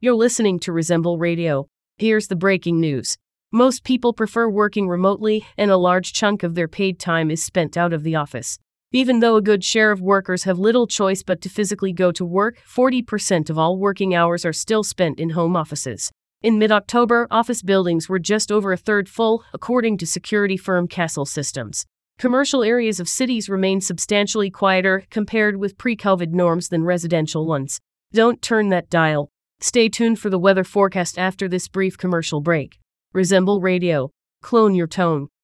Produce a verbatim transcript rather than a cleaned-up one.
You're listening to Resemble Radio. Here's the breaking news. Most people prefer working remotely, and a large chunk of their paid time is spent out of the office. Even though a good share of workers have little choice but to physically go to work, forty percent of all working hours are still spent in home offices. In mid-October, office buildings were just over a third full, according to security firm Castle Systems. Commercial areas of cities remain substantially quieter compared with pre-COVID norms than residential ones. Don't turn that dial. Stay tuned for the weather forecast after this brief commercial break. Resemble Radio. Clone your tone.